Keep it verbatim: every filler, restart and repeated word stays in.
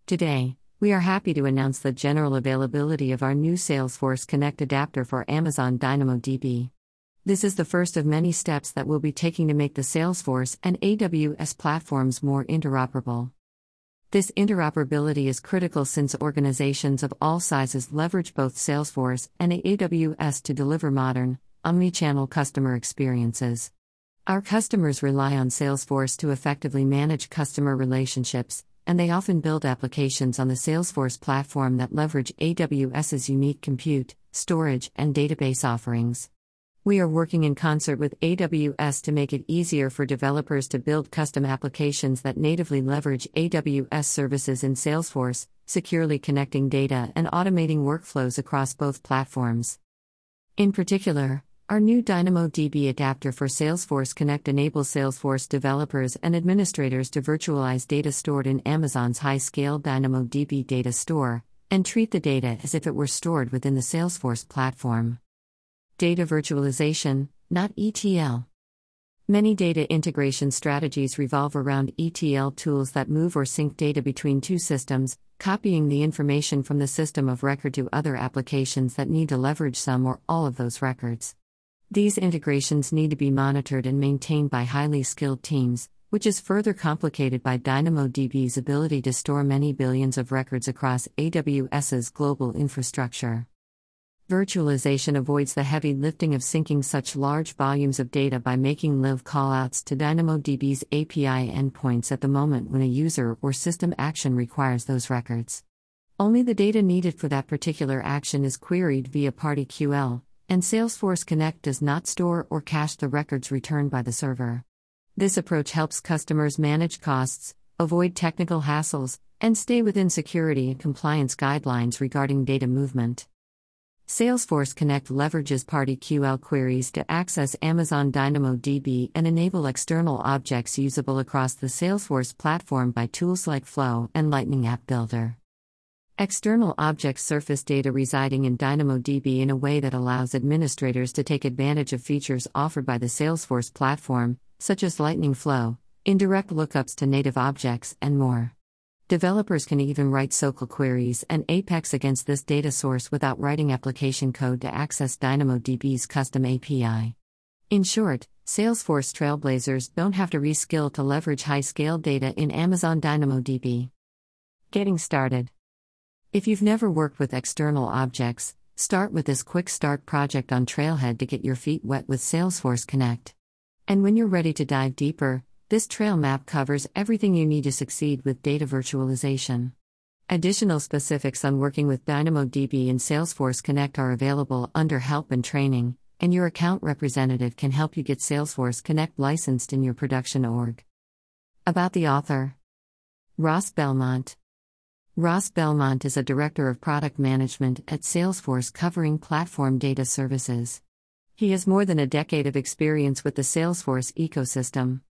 Today, we are happy to announce the general availability of our new Salesforce Connect adapter for Amazon DynamoDB. This is the first of many steps that we'll be taking to make the Salesforce and A W S platforms more interoperable. This interoperability is critical since organizations of all sizes leverage both Salesforce and A W S to deliver modern, omnichannel customer experiences. Our customers rely on Salesforce to effectively manage customer relationships, and they often build applications on the Salesforce platform that leverage AWS's unique compute, storage, and database offerings. We are working in concert with A W S to make it easier for developers to build custom applications that natively leverage A W S services in Salesforce, securely connecting data and automating workflows across both platforms. In particular, our new DynamoDB adapter for Salesforce Connect enables Salesforce developers and administrators to virtualize data stored in Amazon's high-scale DynamoDB data store, and treat the data as if it were stored within the Salesforce platform. Data virtualization, not E T L. Many data integration strategies revolve around E T L tools that move or sync data between two systems, copying the information from the system of record to other applications that need to leverage some or all of those records. These integrations need to be monitored and maintained by highly skilled teams, which is further complicated by DynamoDB's ability to store many billions of records across AWS's global infrastructure. Virtualization avoids the heavy lifting of syncing such large volumes of data by making live callouts to DynamoDB's A P I endpoints at the moment when a user or system action requires those records. Only the data needed for that particular action is queried via PartyQL, and Salesforce Connect does not store or cache the records returned by the server. This approach helps customers manage costs, avoid technical hassles, and stay within security and compliance guidelines regarding data movement. Salesforce Connect leverages PartyQL queries to access Amazon DynamoDB and enable external objects usable across the Salesforce platform by tools like Flow and Lightning App Builder. External objects surface data residing in DynamoDB in a way that allows administrators to take advantage of features offered by the Salesforce platform, such as Lightning Flow, indirect lookups to native objects, and more. Developers can even write S O C L queries and Apex against this data source without writing application code to access DynamoDB's custom A P I. In short, Salesforce trailblazers don't have to reskill to leverage high-scale data in Amazon DynamoDB. Getting started. If you've never worked with external objects, start with this quick start project on Trailhead to get your feet wet with Salesforce Connect. And when you're ready to dive deeper, this trail map covers everything you need to succeed with data virtualization. Additional specifics on working with DynamoDB and Salesforce Connect are available under Help and Training, and your account representative can help you get Salesforce Connect licensed in your production org. About the author. Ross Belmont. Ross Belmont is a Director of Product Management at Salesforce covering platform data services. He has more than a decade of experience with the Salesforce ecosystem.